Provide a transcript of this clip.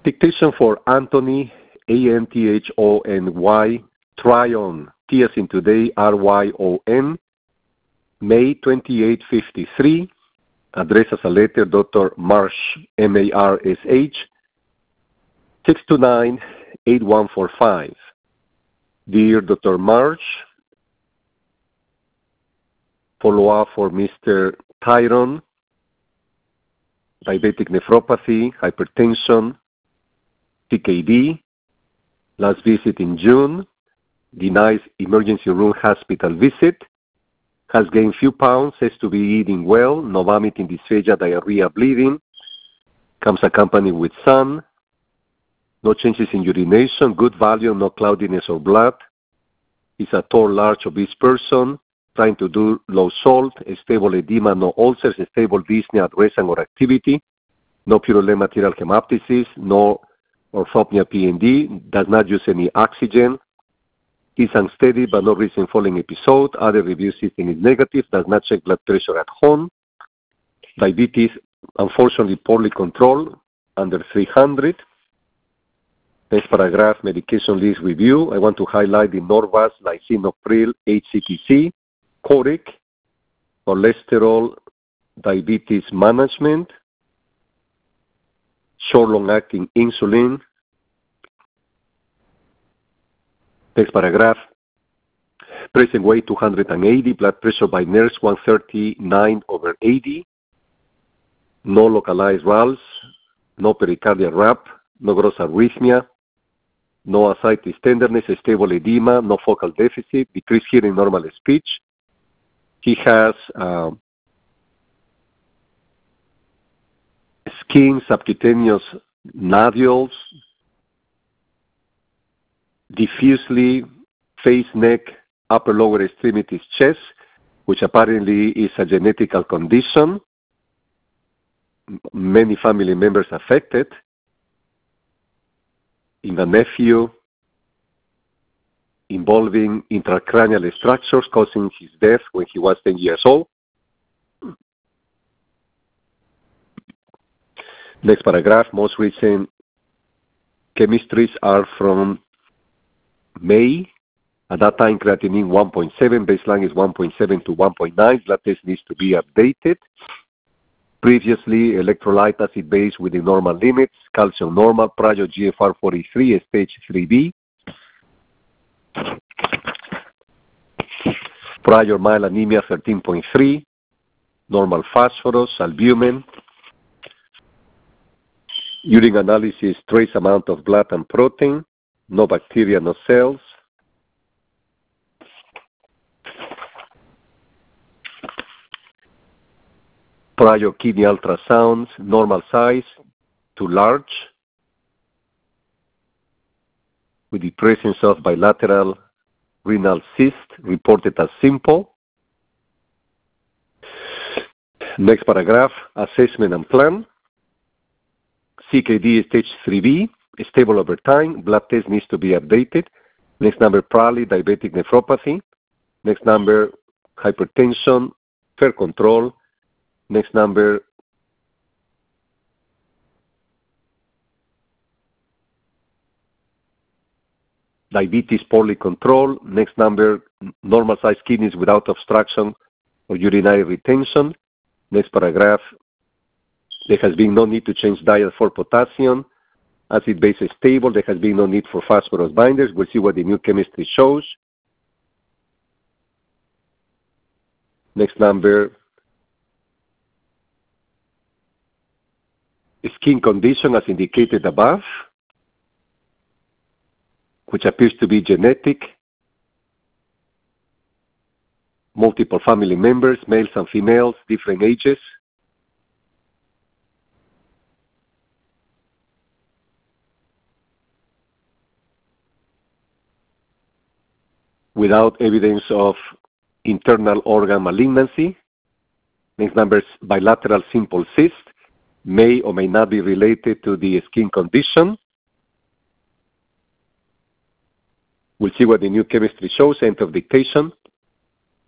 Dictation for Anthony, Anthony, Tryon, T as in today, Ryon, May 2853. Address as a letter, Dr. Marsh, Marsh, 629-8145. Dear Dr. Marsh, follow-up for Mr. Tyron, diabetic nephropathy, hypertension, CKD, last visit in June, denies emergency room hospital visit, has gained few pounds, says to be eating well, no vomiting, dysphagia, diarrhea, bleeding, comes accompanied with sun, no changes in urination, good value, no cloudiness or blood, is a tall, large, obese person, trying to do low salt, stable edema, no ulcers, stable dyspnea at rest and or activity, no purulent material hemoptysis, no orthopnea PND, does not use any oxygen, is unsteady but no recent falling episode, other review system is negative, does not check blood pressure at home, diabetes unfortunately poorly controlled, under 300. Next paragraph, medication list review. I want to highlight the Norvasc, lisinopril, HCTC, Coric, cholesterol, diabetes management, short long-acting insulin. Next paragraph, present weight 280, blood pressure by nurse 139/80, no localized RALS, no pericardial rap, no gross arrhythmia, no ascites tenderness, stable edema, no focal deficit, decreased hearing, normal speech. He has skin, subcutaneous nodules, diffusely face, neck, upper lower extremities, chest, which apparently is a genetical condition. Many family members affected. In the nephew, involving intracranial structures causing his death when he was 10 years old. Next paragraph, most recent chemistries are from May. At that time, creatinine 1.7, baseline is 1.7 to 1.9. Blood test needs to be updated. Previously, electrolyte acid base within normal limits, calcium normal, prior GFR 43, stage 3B. Prior mild anemia 13.3, normal phosphorus, albumin. Urine analysis, trace amount of blood and protein, no bacteria, no cells. Prior kidney ultrasounds, normal size to large, with the presence of bilateral renal cyst reported as simple. Next paragraph, assessment and plan. CKD stage 3B, stable over time, blood test needs to be updated. Next number, probably diabetic nephropathy. Next number, hypertension, fair control. Next number, diabetes poorly controlled. Next number, normal sized kidneys without obstruction or urinary retention. Next paragraph, there has been no need to change diet for potassium. Acid base is stable. There has been no need for phosphorus binders. We'll see what the new chemistry shows. Next number, skin condition as indicated above, which appears to be genetic. Multiple family members, males and females, different ages. Without evidence of internal organ malignancy. Next number is bilateral simple cyst, may or may not be related to the skin condition. We'll see what the new chemistry shows, end of dictation.